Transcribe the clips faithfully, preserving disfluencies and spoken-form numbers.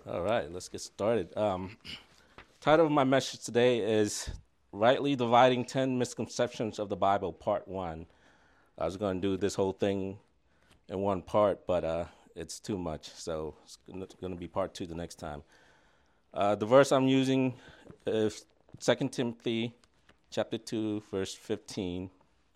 All right, let's get started. Um, title of my message today is Rightly Dividing ten Misconceptions of the Bible, Part one. I was going to do this whole thing in one part, but uh, it's too much, so it's going to be part two the next time. Uh, the verse I'm using is Second Timothy chapter two, verse fifteen.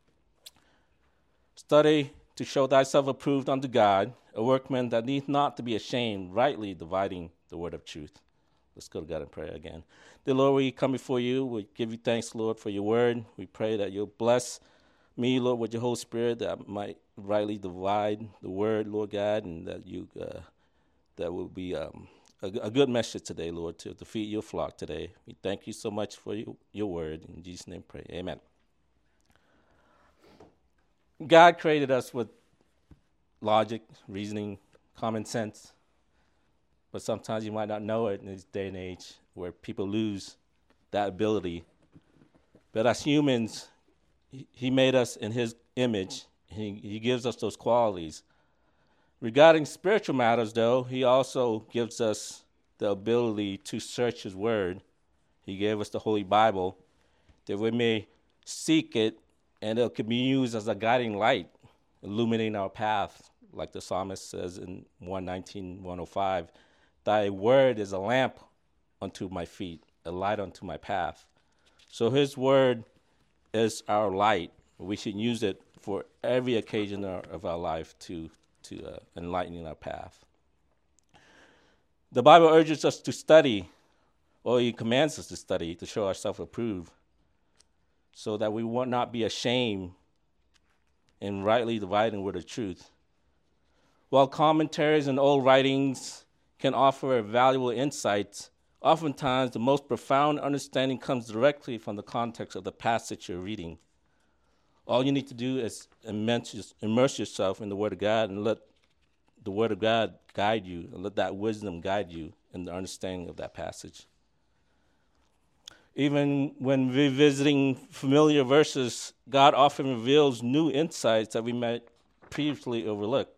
Study to show thyself approved unto God, a workman that needs not to be ashamed, rightly dividing the word of truth. Let's go to God in prayer again. Dear Lord, we come before you. We give you thanks, Lord, for your word. We pray that you'll bless me, Lord, with your Holy Spirit, that I might rightly divide the word, Lord God, and that you uh, that will be um, a, a good message today, Lord, to, to feed your flock today. We thank you so much for your, your word. In Jesus' name, pray. Amen. God created us with logic, reasoning, common sense. But sometimes you might not know it in this day and age where people lose that ability. But as humans, he made us in his image. He, he gives us those qualities. Regarding spiritual matters, though, he also gives us the ability to search his word. He gave us the Holy Bible that we may seek it, and it can be used as a guiding light, illuminating our path, like the psalmist says in one nineteen, one oh five. Thy word is a lamp unto my feet, a light unto my path. So his word is our light. We should use it for every occasion of our life to, to uh, enlighten our path. The Bible urges us to study, or he commands us to study, to show ourselves approved, so that we will not be ashamed in rightly dividing word of truth. While commentaries and old writings can offer valuable insights, oftentimes the most profound understanding comes directly from the context of the passage you're reading. All you need to do is immerse yourself in the Word of God and let the Word of God guide you, and let that wisdom guide you in the understanding of that passage. Even when revisiting familiar verses, God often reveals new insights that we might previously overlook.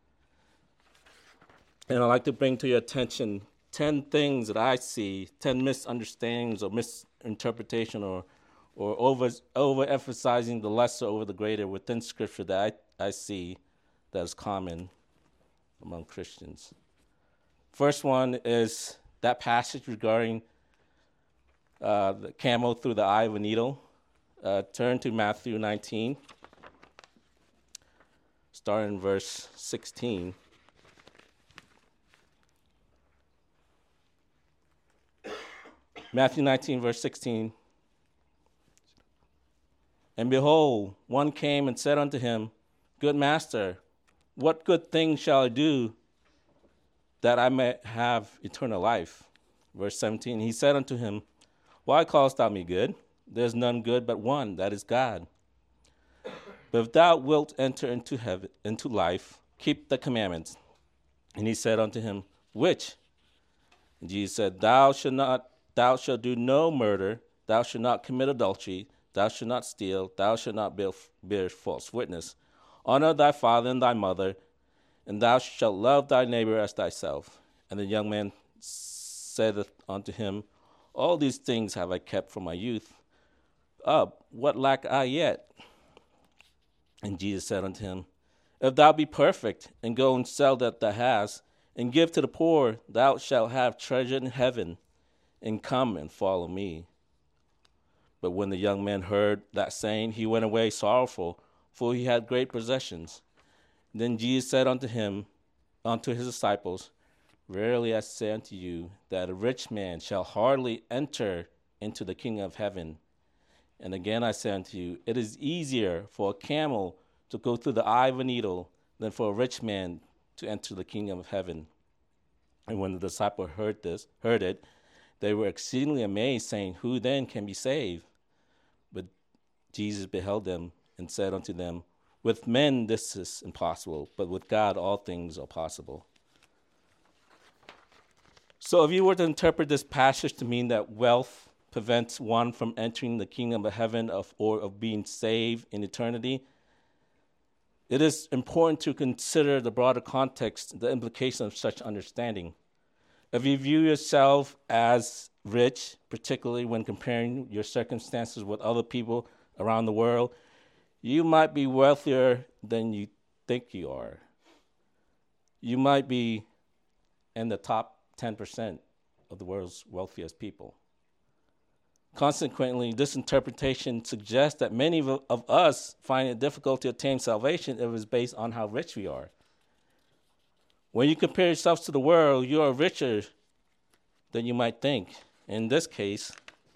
And I'd like to bring to your attention ten things that I see, ten misunderstandings or misinterpretation or or over overemphasizing the lesser over the greater within Scripture that I, I see that is common among Christians. First one is that passage regarding uh, the camel through the eye of a needle. Uh, turn to Matthew nineteen, starting in verse sixteen. Matthew nineteen, verse sixteen. And behold, one came and said unto him, Good master, what good thing shall I do that I may have eternal life? Verse seventeen, he said unto him, Why callest thou me good? There is none good but one, that is God. But if thou wilt enter into heaven, into life, keep the commandments. And he said unto him, Which? And Jesus said, Thou shalt not Thou shalt do no murder, thou shalt not commit adultery, thou shalt not steal, thou shalt not bear, bear false witness. Honor thy father and thy mother, and thou shalt love thy neighbor as thyself. And the young man said unto him, All these things have I kept from my youth. Up, what lack I yet? And Jesus said unto him, If thou be perfect, and go and sell that thou hast, and give to the poor, thou shalt have treasure in heaven. And come and follow me. But when the young man heard that saying, he went away sorrowful, for he had great possessions. Then Jesus said unto him, unto his disciples, Verily I say unto you, that a rich man shall hardly enter into the kingdom of heaven. And again I say unto you, it is easier for a camel to go through the eye of a needle than for a rich man to enter the kingdom of heaven. And when the disciple heard this, heard it, they were exceedingly amazed, saying, Who then can be saved? But Jesus beheld them and said unto them, With men this is impossible, but with God all things are possible. So if you were to interpret this passage to mean that wealth prevents one from entering the kingdom of heaven of, or of being saved in eternity, it is important to consider the broader context, the implication of such understanding. If you view yourself as rich, particularly when comparing your circumstances with other people around the world, you might be wealthier than you think you are. You might be in the top ten percent of the world's wealthiest people. Consequently, this interpretation suggests that many of, of us find it difficult to attain salvation if it's based on how rich we are. When you compare yourself to the world, you are richer than you might think. In this case,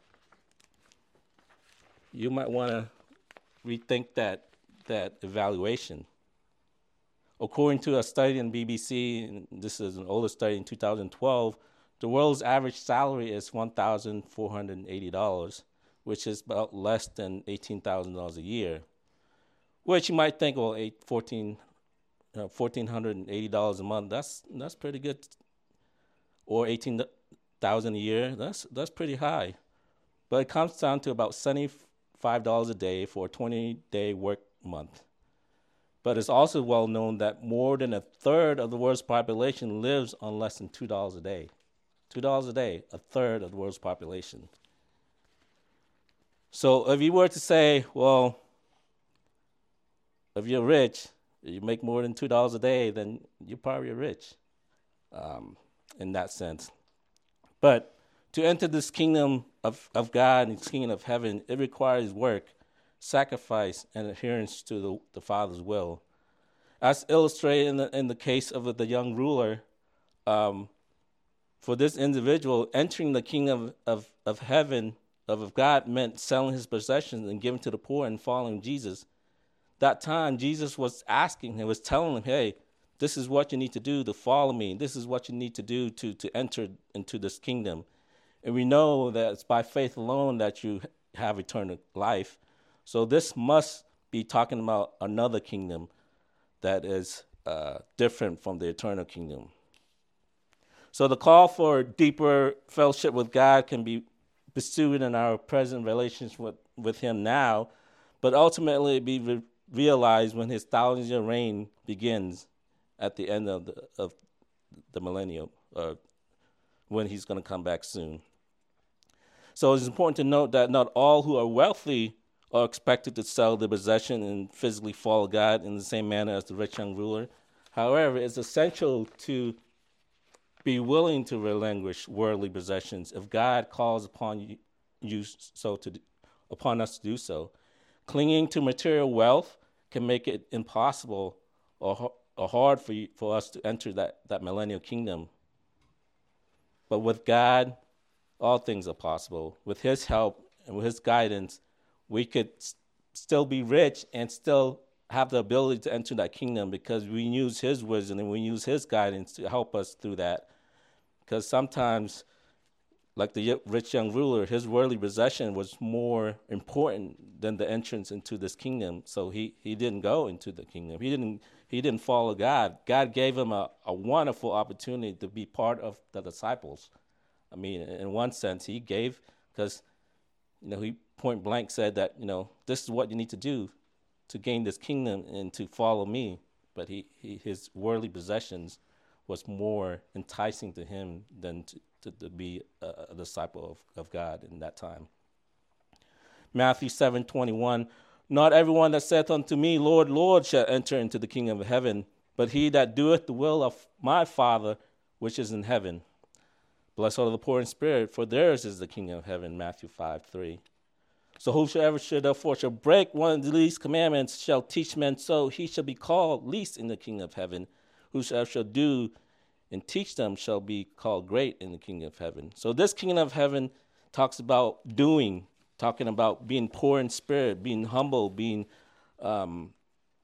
you might want to rethink that, that evaluation. According to a study in B B C, and this is an older study in two thousand twelve, the world's average salary is one thousand four hundred eighty dollars, which is about less than eighteen thousand dollars a year, which you might think, well, eight, fourteen, uh, one thousand four hundred eighty dollars a month, that's that's pretty good. Or eighteen thousand dollars a year, that's that's pretty high. But it comes down to about seventy-five dollars a day for a twenty-day work month. But it's also well known that more than a third of the world's population lives on less than two dollars a day. two dollars a day, a third of the world's population. So if you were to say, well, if you're rich, you make more than two dollars a day, then you're probably rich um, in that sense. But to enter this kingdom of, of God and this kingdom of heaven, it requires work, sacrifice, and adherence to the, the Father's will. As illustrated in the, in the case of the young ruler, um, for this individual, entering the kingdom of, of heaven, of, of God, meant selling his possessions and giving to the poor and following Jesus. That time, Jesus was asking him, was telling him, hey, this is what you need to do to follow me. This is what you need to do to, to enter into this kingdom. And we know that it's by faith alone that you have eternal life. So this must be talking about another kingdom that is uh, different from the eternal kingdom. So the call for deeper fellowship with God can be pursued in our present relations with, with him now, but ultimately be re- realized when his thousand-year reign begins at the end of the, of the millennium, uh, when he's going to come back soon. So it's important to note that not all who are wealthy are expected to sell their possession and physically follow God in the same manner as the rich young ruler. However, it's essential to be willing to relinquish worldly possessions if God calls upon you, you so to upon us to do so. Clinging to material wealth can make it impossible or, or hard for you, for us to enter that, that millennial kingdom. But with God, all things are possible. With his help and with his guidance, we could s- still be rich and still have the ability to enter that kingdom because we use his wisdom and we use his guidance to help us through that. Because sometimes, like the rich young ruler, his worldly possession was more important than the entrance into this kingdom. So he, he didn't go into the kingdom. He didn't he didn't follow God. God gave him a, a wonderful opportunity to be part of the disciples. I mean, in one sense, he gave, because, you know, he point blank said that, you know, this is what you need to do to gain this kingdom and to follow me. But he, he his worldly possessions was more enticing to him than to, to, to be a, a disciple of, of God in that time. Matthew seven twenty-one, not everyone that saith unto me, Lord, Lord, shall enter into the kingdom of heaven, but he that doeth the will of my Father which is in heaven. Blessed are the poor in spirit, for theirs is the kingdom of heaven, Matthew five three. So whosoever should therefore shall break one of the least commandments shall teach men so, he shall be called least in the kingdom of heaven. Whosoever shall do and teach them shall be called great in the kingdom of heaven. So this kingdom of heaven talks about doing, talking about being poor in spirit, being humble, being um,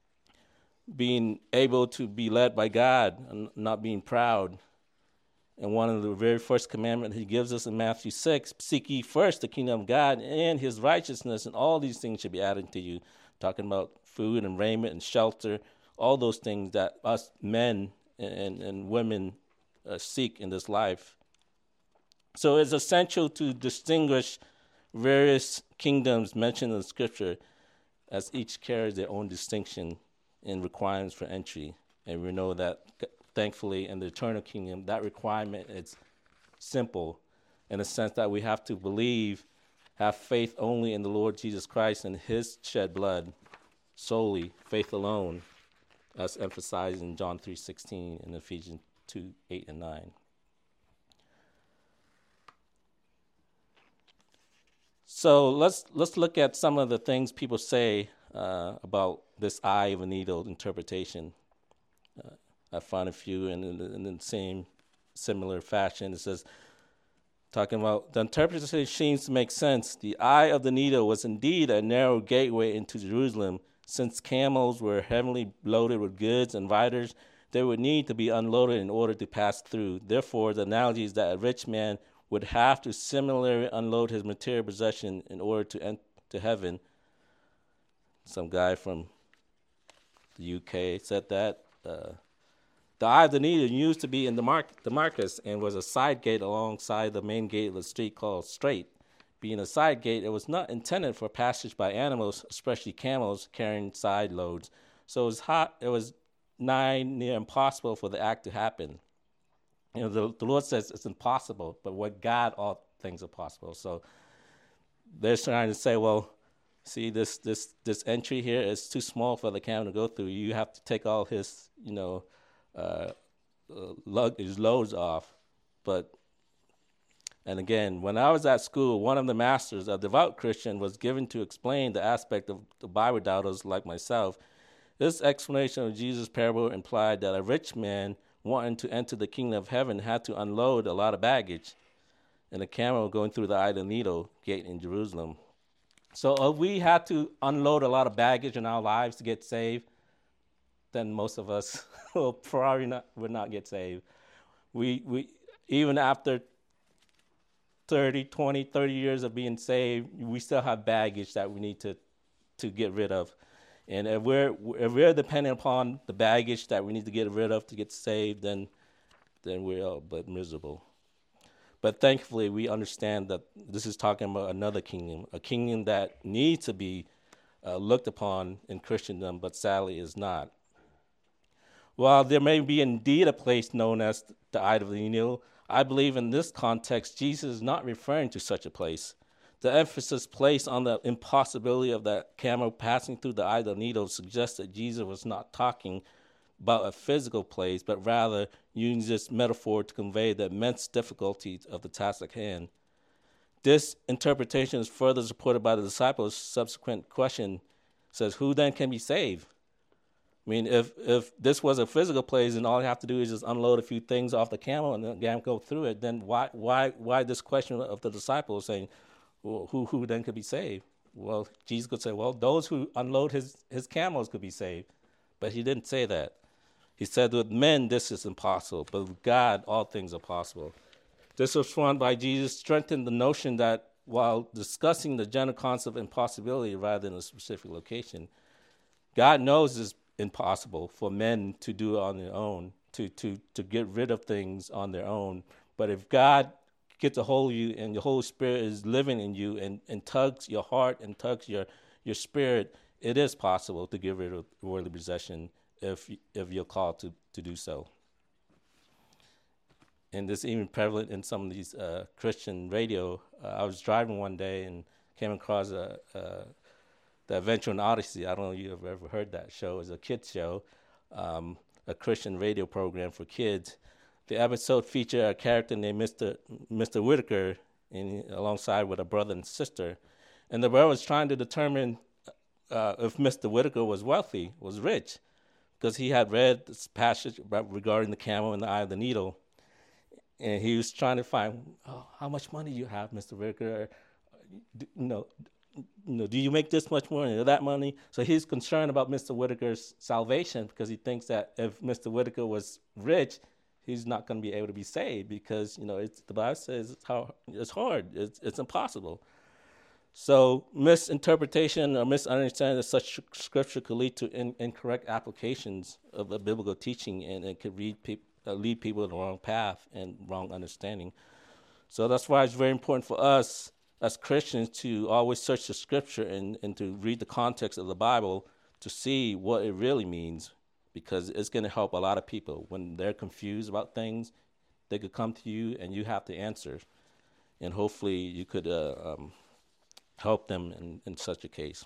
being able to be led by God and not being proud. And one of the very first commandments he gives us in Matthew six, seek ye first the kingdom of God and his righteousness, and all these things should be added to you. Talking about food and raiment and shelter, all those things that us men and, and women uh, seek in this life. So it's essential to distinguish various kingdoms mentioned in the scripture, as each carries their own distinction and requirements for entry. And we know that, thankfully, in the eternal kingdom, that requirement is simple in the sense that we have to believe, have faith only in the Lord Jesus Christ and his shed blood, solely, faith alone, as emphasized in John three sixteen and Ephesians two eight and nine. So let's let's look at some of the things people say uh, about this eye of a needle interpretation. Uh, I found a few in, in, in the same similar fashion. It says, talking about the interpretation seems to make sense. The eye of the needle was indeed a narrow gateway into Jerusalem. Since camels were heavily loaded with goods and riders, they would need to be unloaded in order to pass through. Therefore, the analogy is that a rich man would have to similarly unload his material possession in order to enter heaven. Some guy from the U K said that. Uh, the eye of the needle used to be in the Mark- Damascus and was a side gate alongside the main gate of the street called Straight. Being a side gate, it was not intended for passage by animals, especially camels carrying side loads. So it was hot. It was nigh near impossible for the act to happen. You know, the, the Lord says it's impossible, but with God, all things are possible. So they're trying to say, well, see, this this this entry here is too small for the camel to go through. You have to take all his, you know, uh, uh, lug his loads off. But and again, when I was at school, one of the masters, a devout Christian, was given to explain the aspect of the Bible doubters like myself. This explanation of Jesus' parable implied that a rich man wanting to enter the kingdom of heaven had to unload a lot of baggage, and a camel going through the eye of the needle gate in Jerusalem. So if we had to unload a lot of baggage in our lives to get saved, then most of us will probably not would not get saved. We we even after thirty, twenty, thirty years of being saved, we still have baggage that we need to to get rid of. And if we're if we're dependent upon the baggage that we need to get rid of to get saved, then then we're all but miserable. But thankfully, we understand that this is talking about another kingdom, a kingdom that needs to be uh, looked upon in Christendom, but sadly is not. While there may be indeed a place known as the eye of the needle, I believe in this context, Jesus is not referring to such a place. The emphasis placed on the impossibility of that camel passing through the eye of the needle suggests that Jesus was not talking about a physical place, but rather using this metaphor to convey the immense difficulties of the task at hand. This interpretation is further supported by the disciples' subsequent question, says, who then can be saved? I mean, if if this was a physical place and all you have to do is just unload a few things off the camel and then go through it, then why why why this question of the disciples saying, well, who who then could be saved? Well, Jesus could say, well, those who unload his, his camels could be saved. But he didn't say that. He said with men this is impossible, but with God all things are possible. This response by Jesus strengthened the notion that while discussing the general concept of impossibility rather than a specific location, God knows it's impossible for men to do it on their own, to, to, to get rid of things on their own. But if God gets a hold of you and the Holy Spirit is living in you and, and tugs your heart and tugs your, your spirit, it is possible to get rid of worldly possession if if you're called to, to do so. And this is even prevalent in some of these uh, Christian radio. Uh, I was driving one day and came across a, a, the Adventure in Odyssey. I don't know if you've ever heard that show. It's a kids show, um, a Christian radio program for kids. The episode featured a character named Mister Mister Whitaker in, alongside with a brother and sister. And the brother was trying to determine uh, if Mister Whitaker was wealthy, was rich, because he had read this passage about, regarding the camel and the eye of the needle. And he was trying to find, oh, how much money do you have, Mister Whitaker? Do, you know, you know, do you make this much money or that money? So he's concerned about Mister Whitaker's salvation because he thinks that if Mister Whitaker was rich, he's not going to be able to be saved because, you know, it's, the Bible says it's, how, it's hard. It's, it's impossible. So misinterpretation or misunderstanding of such scripture could lead to in, incorrect applications of a biblical teaching, and it could lead, peop, uh, lead people to the wrong path and wrong understanding. So that's why it's very important for us as Christians to always search the scripture and, and to read the context of the Bible to see what it really means, because it's going to help a lot of people when they're confused about things. they could come to you and you have to answer. And hopefully you could uh, um, help them in, in such a case.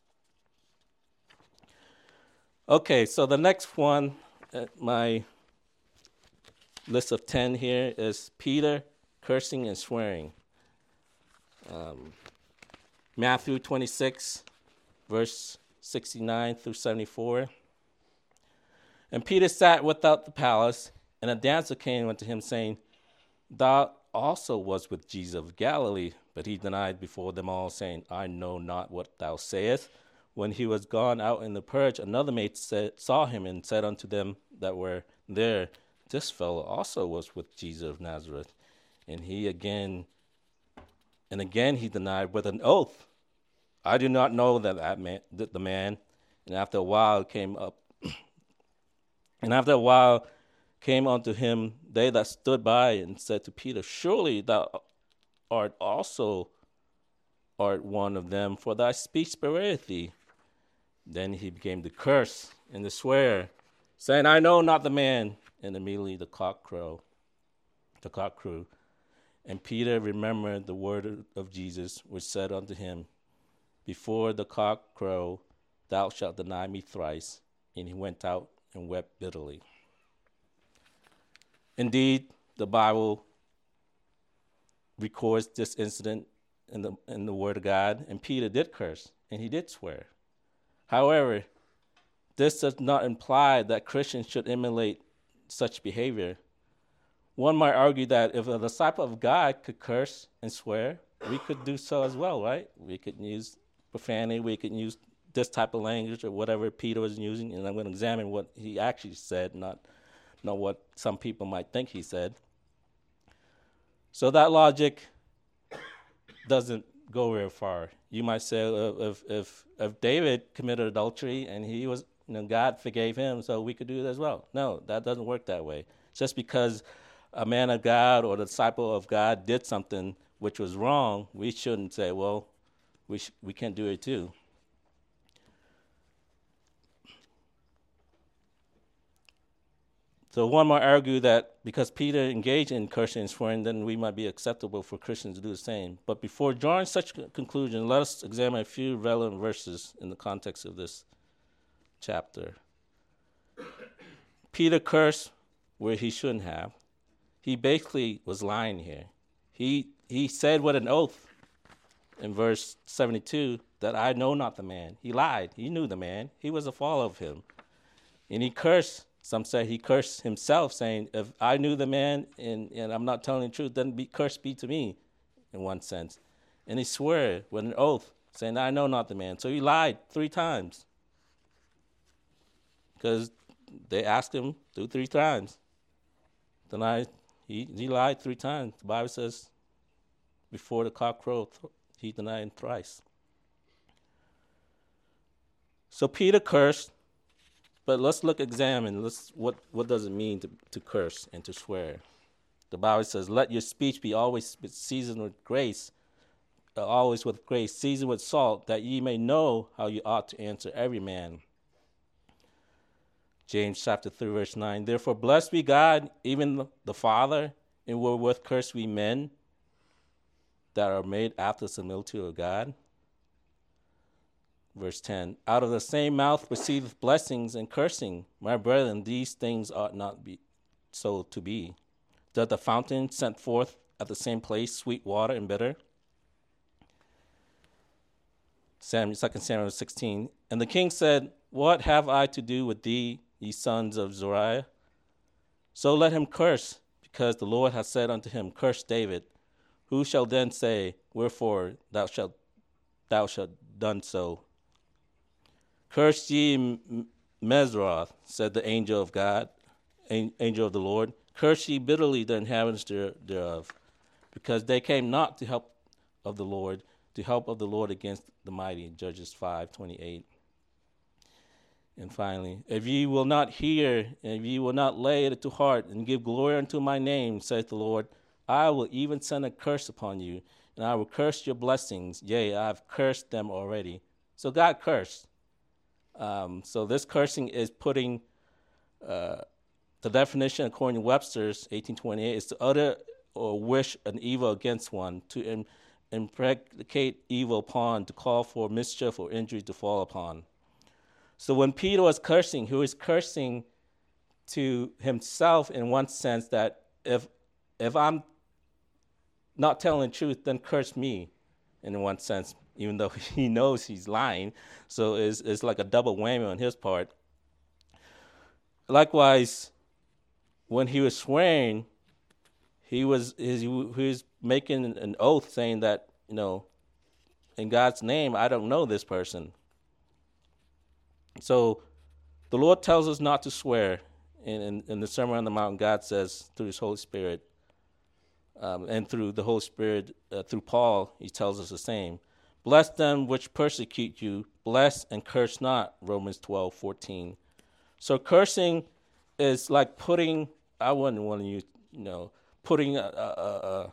Okay, so the next one, uh, my list of ten here is Peter cursing and swearing. Um, Matthew twenty-six, verse sixty-nine through seventy-four. And Peter sat without the palace, and a damsel came unto him, saying, Thou also was with Jesus of Galilee. But he denied before them all, saying, I know not what thou sayest. When he was gone out in the purge, another maid said, saw him, and said unto them that were there, This fellow also was with Jesus of Nazareth. And he again, and again he denied with an oath, I do not know that, that man, that the man. And after a while came up, and after a while came unto him they that stood by, and said to Peter, Surely thou art also art one of them, for thy speech bewrayeth thee. Then he began to curse and to swear, saying, I know not the man. And immediately the cock crow, the cock crew. And Peter remembered the word of Jesus, which said unto him, Before the cock crow, thou shalt deny me thrice. And he went out and wept bitterly. Indeed, the Bible records this incident in the in the Word of God, and Peter did curse, and he did swear. However, this does not imply that Christians should emulate such behavior. One might argue that if a disciple of God could curse and swear, we could do so as well, right? We could use profanity, we could use this type of language or whatever Peter was using, and I'm going to examine what he actually said, not, not what some people might think he said. So that logic doesn't go very far. You might say if if if David committed adultery and he was, you know, God forgave him, so we could do it as well. No, that doesn't work that way. Just because a man of God or the disciple of God did something which was wrong, we shouldn't say, well, we sh- we can't do it too. So one might argue that because Peter engaged in cursing and swearing, then we might be acceptable for Christians to do the same. But before drawing such a conclusion, let us examine a few relevant verses in the context of this chapter. Peter cursed where he shouldn't have. He basically was lying here. He he said with an oath in verse seventy-two that I know not the man. He lied. He knew the man. He was a follower of him. And he cursed. Some say he cursed himself, saying, if I knew the man and, and I'm not telling the truth, then be cursed be to me, in one sense. And he swore with an oath, saying, I know not the man. So he lied three times. Because they asked him to three times. Denied, he, he lied three times. The Bible says, before the cock crowed, he denied him thrice. So Peter cursed. But let's look, examine, let's, what, what does it mean to, to curse and to swear? The Bible says, let your speech be always seasoned with grace, uh, always with grace, seasoned with salt, that ye may know how you ought to answer every man. James chapter three, verse nine, therefore blessed be God, even the Father, and wherewith curse we men that are made after the similitude of God. Verse ten, out of the same mouth proceedeth blessings and cursing. My brethren, these things ought not be so to be. Does the fountain send forth at the same place sweet water and bitter? Second Samuel sixteen, and the king said, what have I to do with thee, ye sons of Zeruiah? So let him curse, because the Lord hath said unto him, curse David. Who shall then say, wherefore thou shalt thou shalt done so? Curse ye Mesroth, said the angel of God, angel of the Lord. Curse ye bitterly the inhabitants thereof, because they came not to help of the Lord, to help of the Lord against the mighty. Judges five twenty-eight. And finally, if ye will not hear, and if ye will not lay it to heart, and give glory unto my name, saith the Lord, I will even send a curse upon you, and I will curse your blessings. Yea, I have cursed them already. So God cursed. Um, so this cursing is putting uh, the definition according to Webster's eighteen twenty-eight is to utter or wish an evil against one, to im- imprecate evil upon, to call for mischief or injury to fall upon. So when Peter was cursing, he was cursing to himself in one sense, that if if I'm not telling the truth, then curse me in one sense, even though he knows he's lying. So it's, it's like a double whammy on his part. Likewise, when he was swearing, he was he was making an oath saying that, you know, in God's name, I don't know this person. So the Lord tells us not to swear. In, in, in the Sermon on the Mount, God says through his Holy Spirit, um, and through the Holy Spirit, uh, through Paul, he tells us the same. Bless them which persecute you, bless and curse not, Romans twelve fourteen. So cursing is like putting, I wouldn't want to use, you know, putting a, a,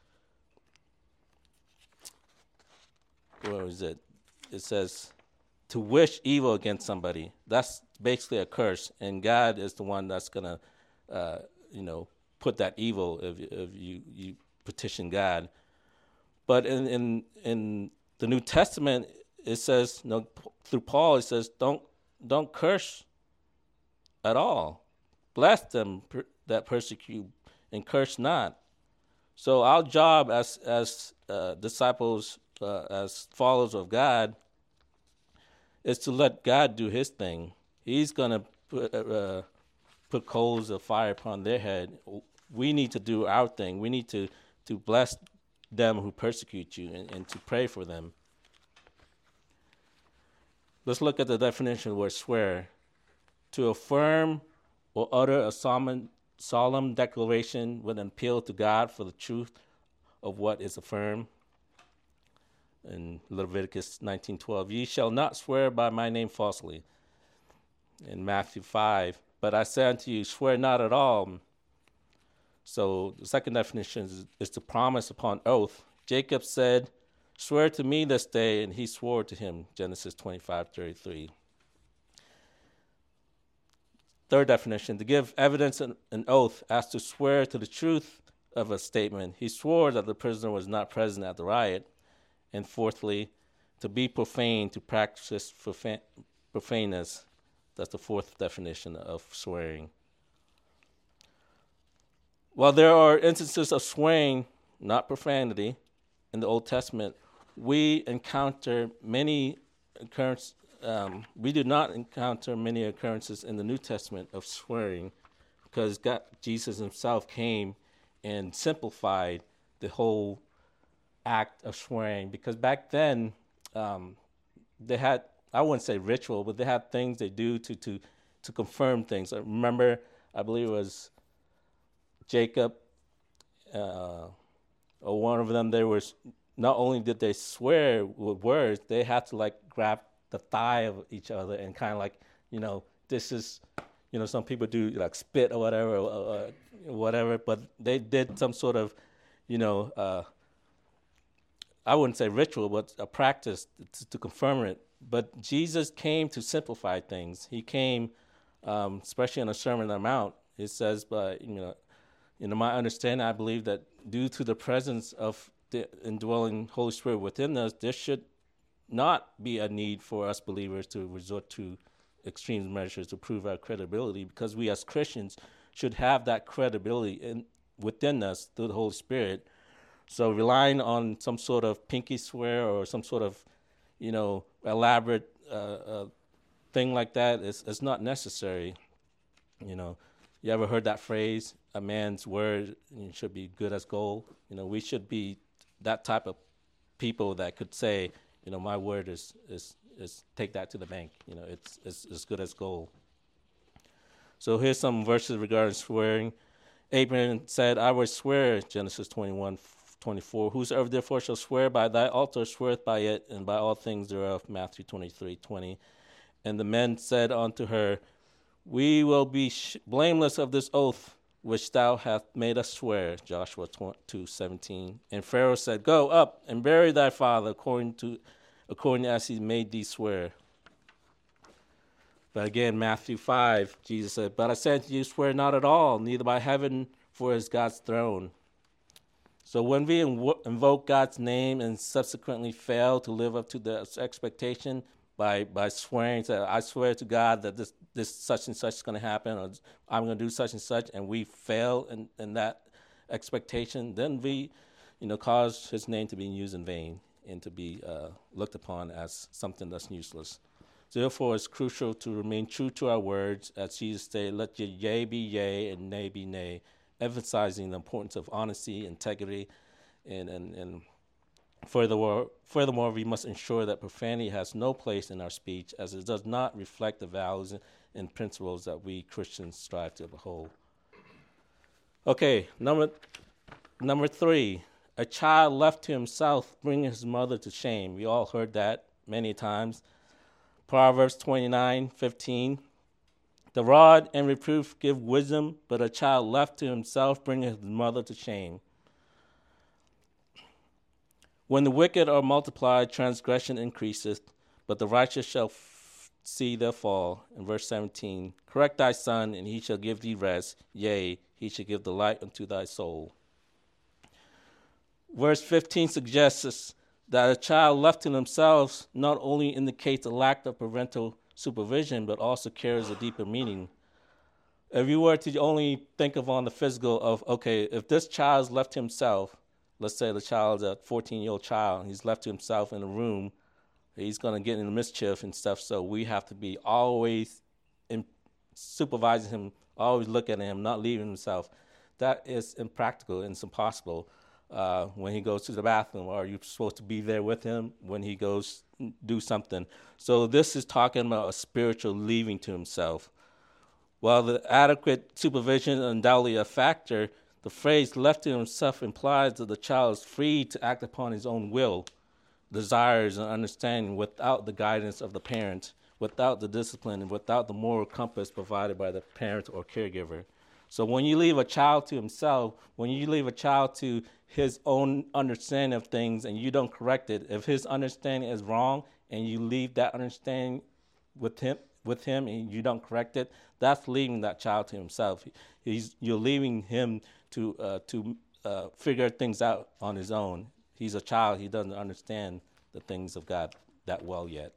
a, what was it? It says to wish evil against somebody. That's basically a curse, and God is the one that's going to, uh, you know, put that evil if, if you, you petition God. But in, in in the New Testament, it says, you know, through Paul, it says, don't don't curse at all. Bless them per, that persecute, and curse not. So our job as as uh, disciples, uh, as followers of God, is to let God do his thing. He's going to put, uh, put coals of fire upon their head. We need to do our thing. We need to, to bless them who persecute you and, and to pray for them. Let's look at the definition of the word swear. To affirm or utter a solemn, solemn declaration with an appeal to God for the truth of what is affirmed. In Leviticus nineteen twelve, ye shall not swear by my name falsely. In Matthew five, but I say unto you, swear not at all. So the second definition is, is to promise upon oath. Jacob said, swear to me this day, and he swore to him, Genesis twenty-five thirty-three. Third definition, to give evidence and an oath as to swear to the truth of a statement. He swore that the prisoner was not present at the riot. And fourthly, to be profane, to practice profan- profaneness. That's the fourth definition of swearing. While there are instances of swearing, not profanity, in the Old Testament, we encounter many occurrences. Um, we do not encounter many occurrences in the New Testament of swearing, because God, Jesus himself came and simplified the whole act of swearing. Because back then, um, they had, I wouldn't say ritual, but they had things they do to to to confirm things. I remember, I believe it was Jacob, uh, or one of them. They were, not only did they swear with words, they had to like grab the thigh of each other and kind of like, you know, this is, you know, some people do like spit or whatever, or, or whatever. But they did some sort of, you know, uh, I wouldn't say ritual, but a practice to, to confirm it. But Jesus came to simplify things. He came, um, especially in the Sermon on the Mount. It says, but you know, in my understanding, I believe that due to the presence of the indwelling Holy Spirit within us, there should not be a need for us believers to resort to extreme measures to prove our credibility, because we as Christians should have that credibility in, within us through the Holy Spirit. So relying on some sort of pinky swear or some sort of, you know, elaborate uh, uh, thing like that is, is not necessary. You know, you ever heard that phrase, a man's word should be good as gold? You know, we should be that type of people that could say, you know, my word is is is take that to the bank. You know, it's it's as good as gold. So here's some verses regarding swearing. Abraham said, I will swear, Genesis twenty-one twenty-four, whosoever therefore shall swear by thy altar sweareth by it, and by all things thereof, Matthew twenty-three twenty. And the men said unto her, we will be sh- blameless of this oath which thou hast made us swear, Joshua two seventeen. And Pharaoh said, go up and bury thy father according to according as he made thee swear. But again, Matthew five, Jesus said, "But I said to you, swear not at all, neither by heaven, for it is God's throne." So when we invo- invoke God's name and subsequently fail to live up to the expectation by by swearing, to, I swear to God that this, this such and such is going to happen, or I'm going to do such and such, and we fail in, in that expectation, then we, you know, cause his name to be used in vain and to be uh, looked upon as something that's useless. Therefore, it's crucial to remain true to our words, as Jesus stated, "Let your yea be yea and nay be nay," emphasizing the importance of honesty, integrity, and and, and furthermore, furthermore, we must ensure that profanity has no place in our speech, as it does not reflect the values and principles that we Christians strive to uphold. Okay, number number three, a child left to himself brings his mother to shame. We all heard that many times. Proverbs twenty-nine fifteen. The rod and reproof give wisdom, but a child left to himself bringeth his mother to shame. When the wicked are multiplied, transgression increaseth, but the righteous shall f- see their fall. In verse seventeen, correct thy son, and he shall give thee rest. Yea, he shall give delight unto thy soul. Verse fifteen suggests that a child left to themselves not only indicates a lack of parental supervision, but also carries a deeper meaning. If you were to only think of on the physical of, okay, if this child is left to himself, let's say the child's a fourteen-year-old child, and he's left to himself in a room, he's going to get into mischief and stuff, so we have to be always in supervising him, always looking at him, not leaving himself. That is impractical and it's impossible. Uh, when he goes to the bathroom, are you supposed to be there with him when he goes do something? So this is talking about a spiritual leaving to himself. While the adequate supervision is undoubtedly a factor, the phrase left to himself implies that the child is free to act upon his own will, desires, and understanding without the guidance of the parent, without the discipline, and without the moral compass provided by the parent or caregiver. So when you leave a child to himself, when you leave a child to his own understanding of things and you don't correct it, if his understanding is wrong and you leave that understanding with him with him and you don't correct it, that's leaving that child to himself. He's you're leaving him to uh, to uh, figure things out on his own. He's a child. He doesn't understand the things of God that well yet.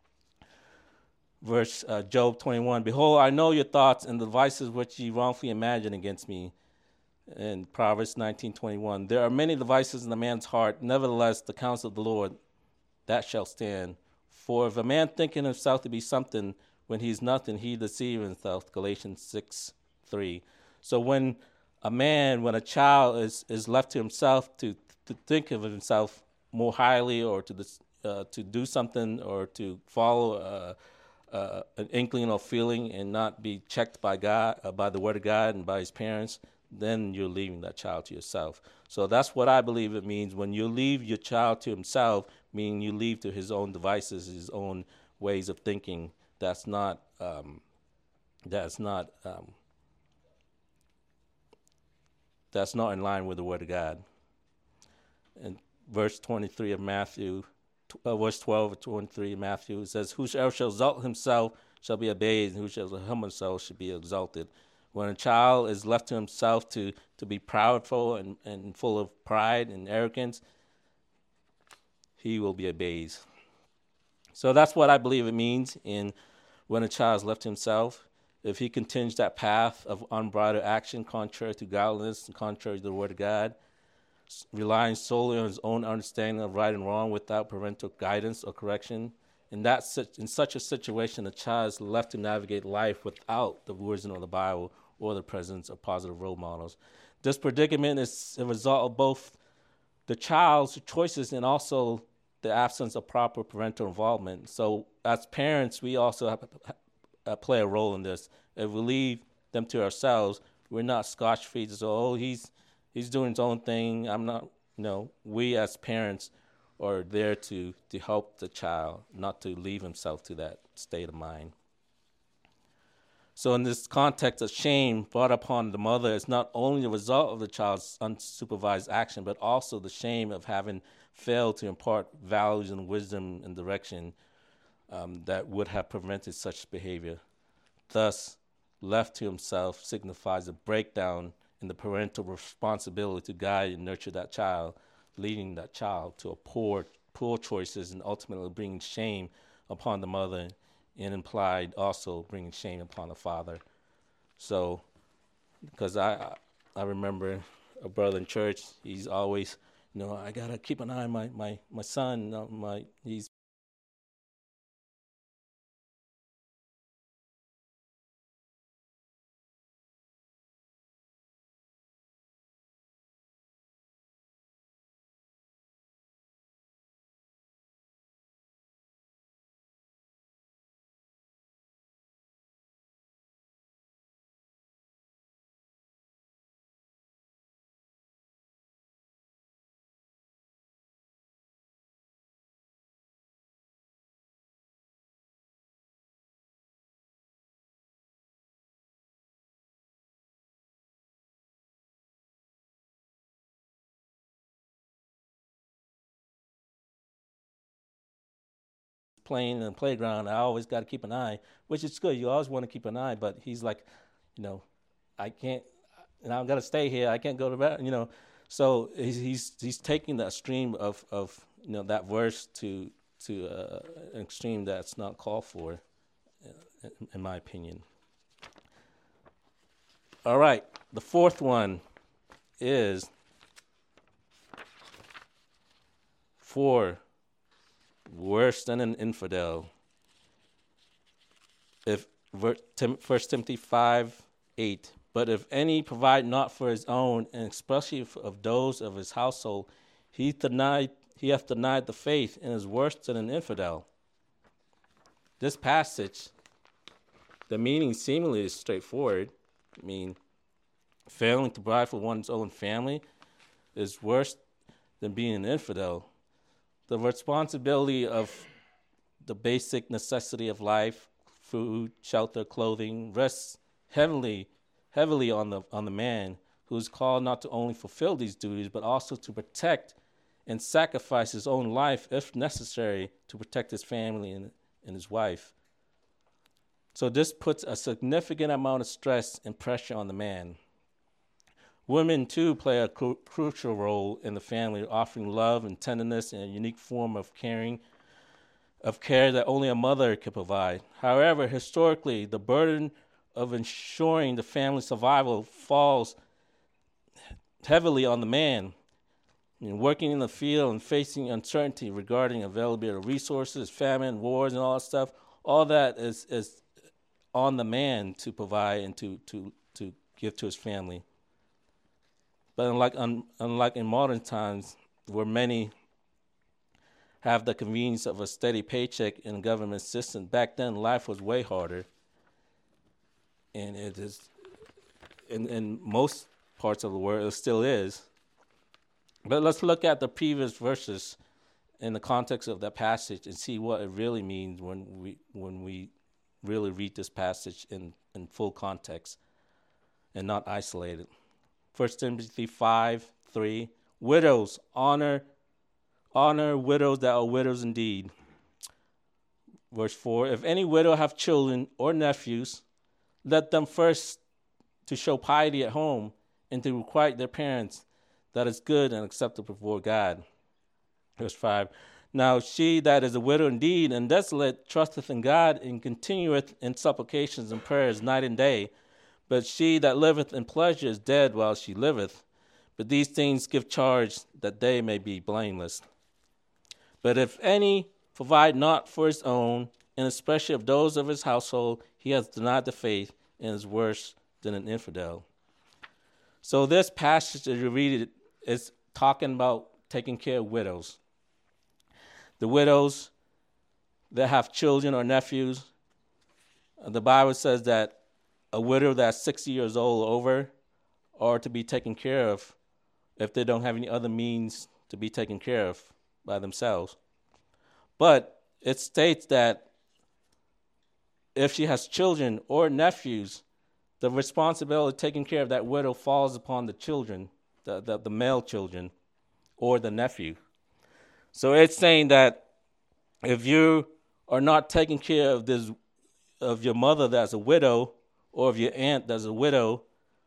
Verse uh, Job twenty-one, behold, I know your thoughts and the devices which ye wrongfully imagine against me. In Proverbs nineteen twenty-one, there are many devices in a man's heart, nevertheless the counsel of the Lord, that shall stand. For if a man thinketh himself to be something, when he is nothing, he deceiveth himself. Galatians six three. So when a man, when a child is, is left to himself to, to think of himself more highly or to, uh, to do something or to follow uh, Uh, an inkling or feeling and not be checked by God, uh, by the Word of God and by his parents, then you're leaving that child to yourself. So that's what I believe it means when you leave your child to himself, meaning you leave to his own devices, his own ways of thinking. That's not. Um, that's not. Um, that's not in line with the Word of God. And verse twenty-three of Matthew. Uh, verse twelve or twenty-three, Matthew, it says, whosoever shall exalt himself shall be abased, and whosoever humble himself shall be exalted. When a child is left to himself to, to be proudful and, and full of pride and arrogance, he will be abased. So that's what I believe it means in when a child is left to himself. If he continues that path of unbridled action contrary to godliness and contrary to the Word of God, relying solely on his own understanding of right and wrong without parental guidance or correction. In that in such a situation, a child is left to navigate life without the wisdom of the Bible or the presence of positive role models. This predicament is a result of both the child's choices and also the absence of proper parental involvement. So as parents, we also have to play a role in this. If we leave them to ourselves, we're not scotch-free to say, oh, he's He's doing his own thing. I'm not, you know, we as parents are there to, to help the child, not to leave himself to that state of mind. So in this context of shame brought upon the mother is not only the result of the child's unsupervised action, but also the shame of having failed to impart values and wisdom and direction um, that would have prevented such behavior. Thus, left to himself signifies a breakdown in the parental responsibility to guide and nurture that child, leading that child to a poor, poor choices and ultimately bringing shame upon the mother, and implied also bringing shame upon the father. So, because I, I remember a brother in church, he's always, you know, I gotta keep an eye on my my my son. uh, My he's playing in the playground. I always got to keep an eye, which is good. You always want to keep an eye, but he's like, you know, I can't, and I've got to stay here. I can't go to bed, you know. So he's he's, he's taking the extreme of, of you know that verse to to uh, an extreme that's not called for, uh, in, in my opinion. All right, the fourth one is for worse than an infidel. If First Timothy five eight, but if any provide not for his own, and especially of those of his household, he denied he hath denied the faith and is worse than an infidel. This passage, the meaning seemingly is straightforward. I mean, failing to provide for one's own family is worse than being an infidel. The responsibility of the basic necessity of life, food, shelter, clothing, rests heavily, heavily on the on the man, who is called not to only fulfill these duties, but also to protect and sacrifice his own life, if necessary, to protect his family and, and his wife. So this puts a significant amount of stress and pressure on the man. Women, too, play a cru- crucial role in the family, offering love and tenderness in a unique form of caring, of care that only a mother can provide. However, historically, the burden of ensuring the family's survival falls heavily on the man. I mean, working in the field and facing uncertainty regarding availability of resources, famine, wars, and all that stuff, all that is, is on the man to provide and to, to, to give to his family. But unlike, un, unlike in modern times, where many have the convenience of a steady paycheck and government assistance, back then life was way harder. And it is, in, in most parts of the world, it still is. But let's look at the previous verses in the context of that passage and see what it really means when we when we really read this passage in, in full context and not isolated. First Timothy five three, widows, honor, honor widows that are widows indeed. Verse four, if any widow have children or nephews, let them first to show piety at home and to requite their parents that is good and acceptable before God. Verse five, now she that is a widow indeed and desolate trusteth in God and continueth in supplications and prayers night and day. But she that liveth in pleasure is dead while she liveth. But these things give charge that they may be blameless. But if any provide not for his own, and especially of those of his household, he has denied the faith and is worse than an infidel. So this passage, as you read it, is talking about taking care of widows. The widows that have children or nephews, the Bible says that a widow that's sixty years old or over are to be taken care of if they don't have any other means to be taken care of by themselves. But it states that if she has children or nephews, the responsibility of taking care of that widow falls upon the children, the, the, the male children, or the nephew. So it's saying that if you are not taking care of this of your mother that's a widow or of your aunt that's a widow,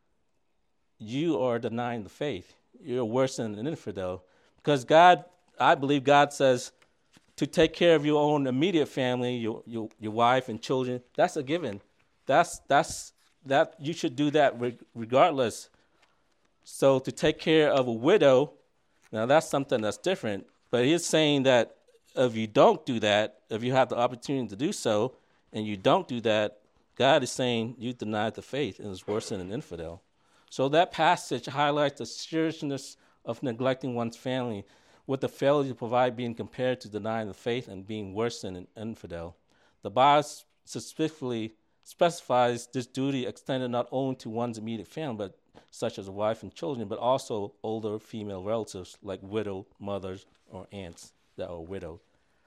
you are denying the faith. You're worse than an infidel. Because God, I believe God says to take care of your own immediate family, your your, your wife and children. That's a given. That's that's that you should do that re- regardless. So to take care of a widow, now that's something that's different. But he's saying that if you don't do that, if you have the opportunity to do so, and you don't do that, God is saying you denied the faith and is worse than an infidel. So that passage highlights the seriousness of neglecting one's family, with the failure to provide being compared to denying the faith and being worse than an infidel. The Bible specifically specifies this duty extended not only to one's immediate family, but such as a wife and children, but also older female relatives like widowed mothers or aunts that are widowed.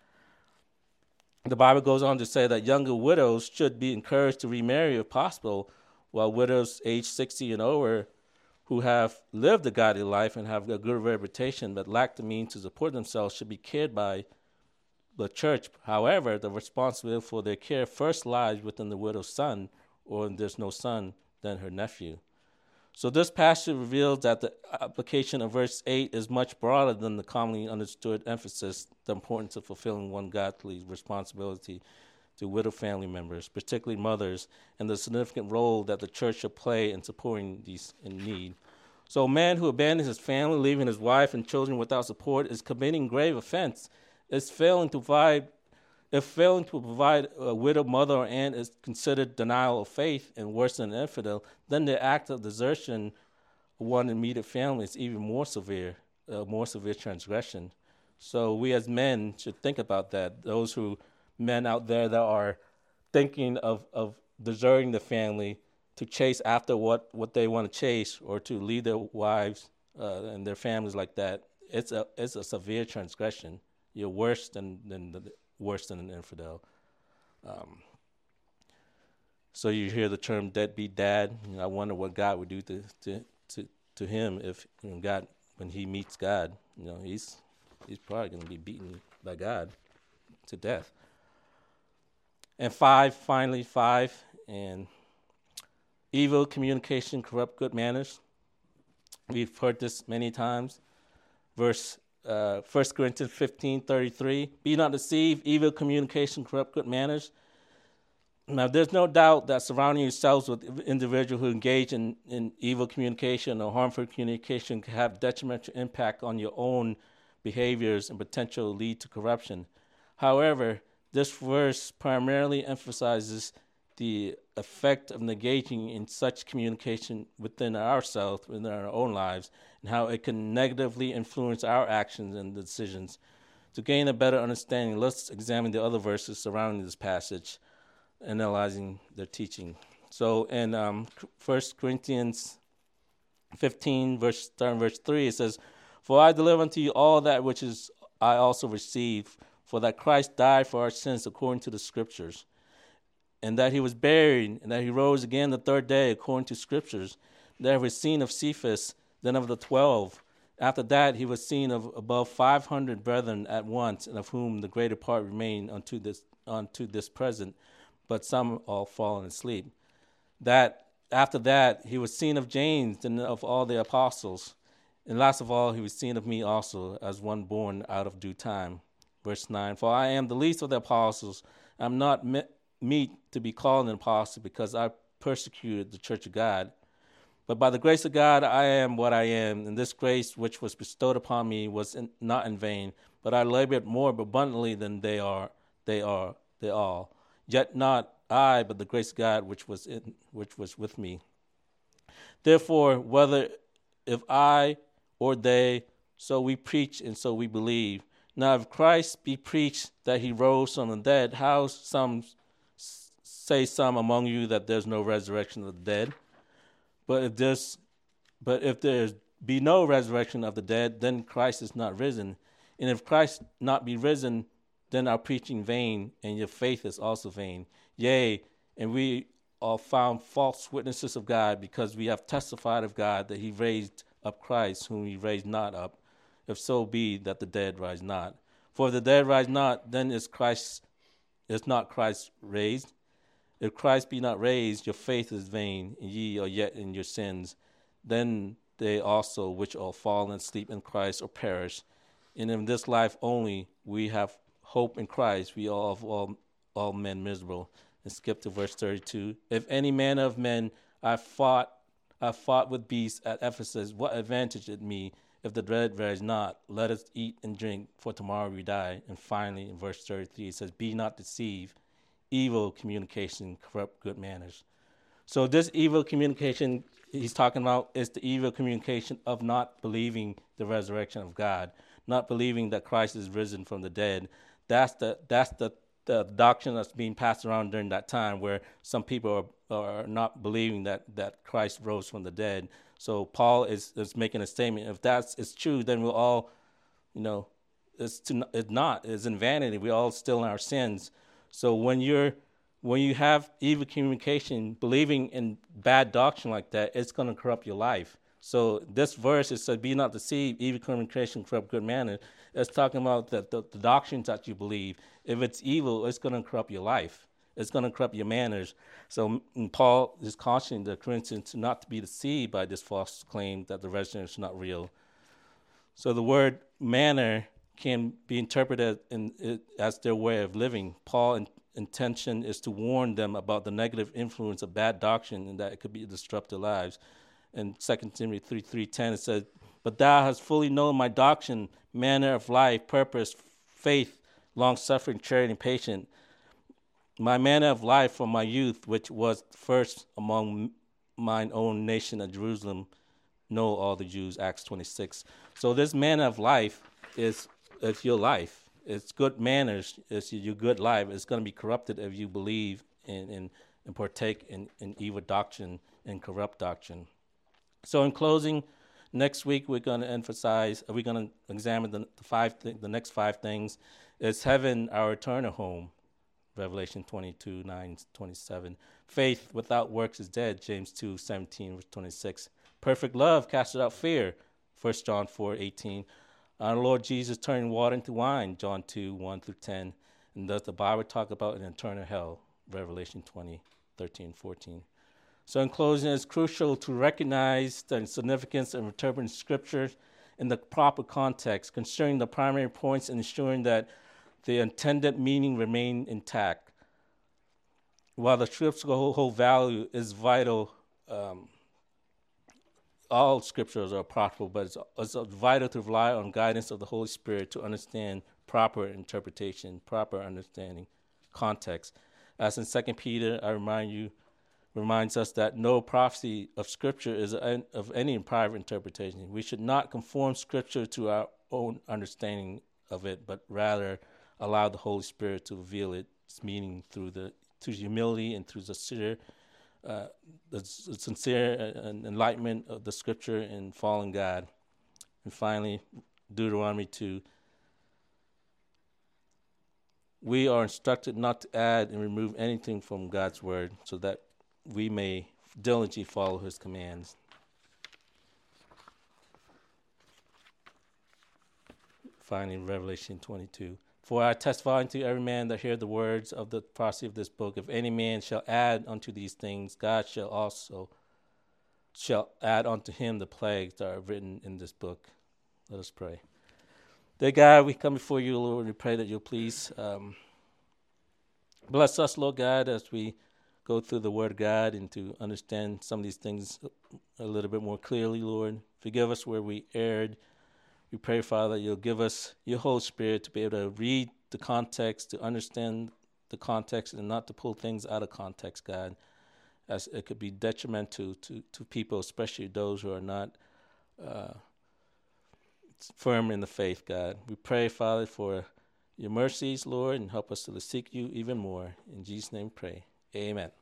The Bible goes on to say that younger widows should be encouraged to remarry if possible, while widows age sixty and over who have lived a godly life and have a good reputation but lack the means to support themselves should be cared by the church. However, the responsibility for their care first lies within the widow's son, or if there's no son, then her nephew. So this passage reveals that the application of verse eight is much broader than the commonly understood emphasis, the importance of fulfilling one godly responsibility to widow family members, particularly mothers, and the significant role that the church should play in supporting these in need. So a man who abandons his family, leaving his wife and children without support, is committing grave offense. Is failing to provide If failing to provide a widowed mother or aunt is considered denial of faith and worse than an infidel, then the act of desertion of one immediate family is even more severe, a more severe transgression. So we as men should think about that. Those who, men out there that are thinking of, of deserting the family to chase after what, what they want to chase, or to leave their wives uh, and their families like that, it's a it's a severe transgression. You're worse than than the worse than an infidel. Um, so you hear the term deadbeat dad. You know, I wonder what God would do to to to, to him if you know, God, when he meets God, you know, he's he's probably going to be beaten by God to death. And five, finally five, and evil communication corrupt good manners. We've heard this many times. Verse Uh, First Corinthians fifteen thirty-three, be not deceived, evil communication corrupt good manners. Now, there's no doubt that surrounding yourselves with individuals who engage in, in evil communication or harmful communication can have detrimental impact on your own behaviors and potential lead to corruption. However, this verse primarily emphasizes the effect of engaging in such communication within ourselves, within our own lives, and how it can negatively influence our actions and decisions. To gain a better understanding, let's examine the other verses surrounding this passage, analyzing their teaching. So in um, First Corinthians fifteen, verse, starting verse three, it says, for I deliver unto you all that which is I also received, for that Christ died for our sins according to the Scriptures, and that he was buried, and that he rose again the third day according to Scriptures, that he was seen of Cephas, then of the twelve. After that he was seen of above five hundred brethren at once, and of whom the greater part remain unto this unto this present, but some all fallen asleep. That after that he was seen of James, then of all the apostles. And last of all he was seen of me also, as one born out of due time. Verse nine, for I am the least of the apostles. I am not me- meet to be called an apostle, because I persecuted the church of God. But by the grace of God I am what I am, and this grace which was bestowed upon me was in, not in vain, but I labored more abundantly than they are, they are, they all. Yet not I, but the grace of God which was in, which was with me. Therefore, whether if I or they, so we preach and so we believe. Now if Christ be preached that he rose from the dead, how some say some among you that there's no resurrection of the dead? But if there's, but if there be no resurrection of the dead, then Christ is not risen. And if Christ not be risen, then our preaching vain, and your faith is also vain. Yea, and we are found false witnesses of God, because we have testified of God that he raised up Christ, whom he raised not up, if so be that the dead rise not. For if the dead rise not, then is Christ is not Christ raised? If Christ be not raised, your faith is vain, and ye are yet in your sins. Then they also which are fallen asleep in Christ are perished. And in this life only we have hope in Christ. We are of all, all men miserable. And skip to verse thirty-two. If any manner of men I fought, I fought with beasts at Ephesus, what advantage it me if the dread varies not? Let us eat and drink, for tomorrow we die. And finally, in verse thirty-three, it says, be not deceived. Evil communication corrupt good manners. So this evil communication he's talking about is the evil communication of not believing the resurrection of God, not believing that Christ is risen from the dead. That's the that's the, the doctrine that's being passed around during that time, where some people are, are not believing that, that Christ rose from the dead. So Paul is, is making a statement. If that's is true, then we'll all, you know, it's to, it's not. It's in vanity. We're all still in our sins. So when you're when you have evil communication, believing in bad doctrine like that, it's going to corrupt your life. So this verse, it says, be not deceived, evil communication corrupt good manners. It's talking about the, the, the doctrines that you believe. If it's evil, it's going to corrupt your life. It's going to corrupt your manners. So Paul is cautioning the Corinthians not to be deceived by this false claim that the resurrection is not real. So the word manner can be interpreted in it as their way of living. Paul's intention is to warn them about the negative influence of bad doctrine and that it could be disrupt their lives. In Second Timothy three, three ten, it says, but thou hast fully known my doctrine, manner of life, purpose, faith, long-suffering, charity, and patience. My manner of life from my youth, which was first among mine own nation of Jerusalem, know all the Jews, Acts twenty-six. So this manner of life is It's your life. It's good manners. It's your good life. It's going to be corrupted if you believe in, in and partake in, in evil doctrine and corrupt doctrine. So in closing, next week we're going to emphasize, we're going to examine the, the five, th- the next five things. Is heaven our eternal home? Revelation twenty-two, nine, twenty-seven. Faith without works is dead. James two, seventeen, verse twenty-six. Perfect love casts out fear. First John four, eighteen. Our Lord Jesus turning water into wine, John two, one through ten. And does the Bible talk about an eternal hell, Revelation twenty, thirteen, fourteen. So in closing, it's crucial to recognize the significance of interpreting Scripture in the proper context, considering the primary points and ensuring that the intended meaning remain intact. While the scriptural whole value is vital, um, all scriptures are profitable, but it's, it's vital to rely on guidance of the Holy Spirit to understand proper interpretation, proper understanding, context. As in Second Peter, I remind you, reminds us that no prophecy of Scripture is a, of any private interpretation. We should not conform Scripture to our own understanding of it, but rather allow the Holy Spirit to reveal its meaning through the through humility and through the sincere Uh, the sincere enlightenment of the Scripture and following God. And finally, Deuteronomy two. We are instructed not to add and remove anything from God's word so that we may diligently follow his commands. Finally, Revelation twenty-two. For I testify unto every man that heareth the words of the prophecy of this book, if any man shall add unto these things, God shall also shall add unto him the plagues that are written in this book. Let us pray. Dear God, we come before you, Lord, and we pray that you'll please um, bless us, Lord God, as we go through the Word of God and to understand some of these things a little bit more clearly, Lord. Forgive us where we erred. We pray, Father, you'll give us your Holy Spirit to be able to read the context, to understand the context, and not to pull things out of context, God, as it could be detrimental to, to people, especially those who are not uh, firm in the faith, God. We pray, Father, for your mercies, Lord, and help us to seek you even more. In Jesus' name we pray. Amen.